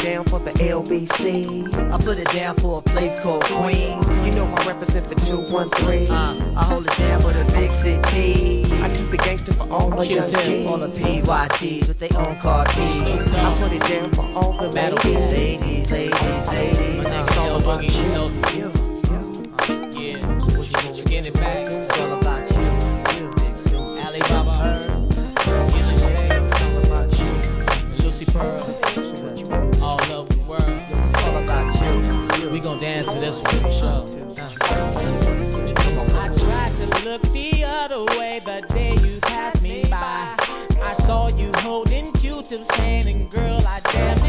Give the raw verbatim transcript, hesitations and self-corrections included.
down for the L B C. I put it down for a place called Queens. You know I represent the two one three. Uh, I hold it down for the big city. I keep it gangster for all my young G's. All the P Y Ts with their own car keys. I put it down for all the ladies. Ladies, ladies, ladies. It's all about you. you. Yeah, skinny back. It's all about you. You, Big Sue. Alibaba, Herb, Yellow Shade. It's all about you. Lucy Pearl. All over the world. It's all about you. We gon' dance to this one for sure. I tried to look the other way the day you passed me by. I saw you holding Q-Tip's hand, and girl, I damn